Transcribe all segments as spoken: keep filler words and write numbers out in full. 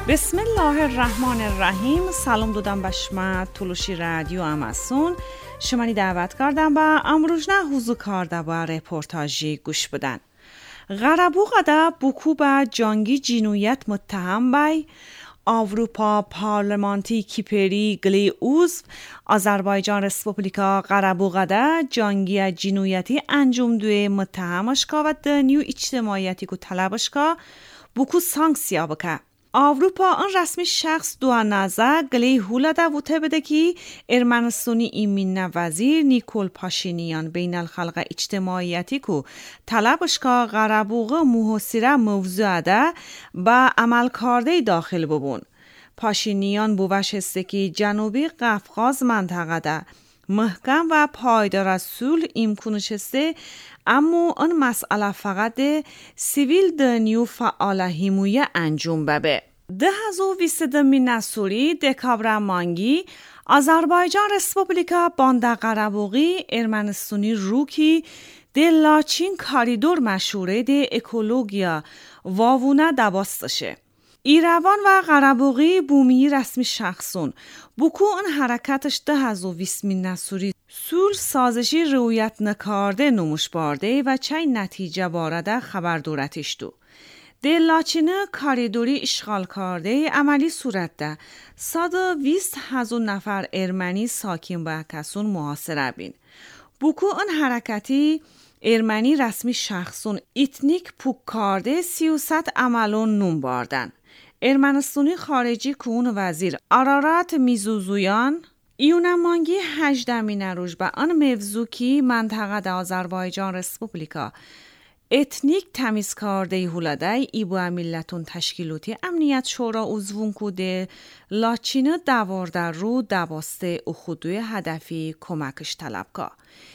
بسم الله الرحمن الرحیم. سلام دادم بشما تولوشی رادیو اماسون شمانی دعوت کردم با امروزنا حضور کرده با رپورتاجی گوش بدن. غربو قدا بکو با جنگی جنایت متهم بای آوروپا پارلمانتی کیپری گلی عضو آذربایجان رسپوبلیکا غربو قدا جنگی جنایتی انجام دوی متهمش که و دنیو اجتماعیتی که طلبش که بکو سانکسیا بکه. آوروپا آن رسمی شخص دو نظر گلی هولا دا وته بده که ارمنستانی ایمین وزیر نیکول پاشینیان بین الخلق اجتماعیتی که طلبش که غربوغ محاصره موضوع ده با عمل کرده داخل ببون. پاشینیان بوش هسته که جنوبی قفقاز منطقه ده محکم و پایدار از صلح امکانش هسته، اما اون مسئله فقط سیویل دنیو فعال حمایه انجام ببه. ده هزار و بیست دمی نسوری دکابر مانگی آذربایجان رسپوبلیکا بانده غربوغی ارمنستانی روکی ده لاچین کاریدور مشهوره ده اکولوژیا واوونه دباستشه. ایروان و غربوغی بومی رسمی شخصون بکو اون حرکتش ده هزار و بیست می نسوری سول سازشی رویت نکارده نموش بارده و چای نتیجه بارده خبر دورتش دو. ده لاچینه کاریدوری اشغال کرده عملی صورت ده صد و بیست هزار نفر ارمنی ساکن به کسون محاصره بین. بکو اون حرکتی ارمنی رسمی شخصون ایتنیک پوک کرده سیوست عملون نوم باردن. ارمنستانی خارجی کون وزیر آرارات میزوزویان ایونمانگی هجدمی نروژ به آن موضوعی منطقه ده آذربایجان رسپوبلیکا اتنیک تمیز کرده هولده ای با ملتون تشکیلاتی امنیت شورا عضوون کوده لاچینه دوارده رو دباسته و خودوی هدفی کمکش طلب که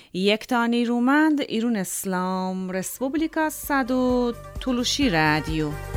یک تا نیرومند ایرون اسلام رسپوبلیکا صد و تولوشی رادیو.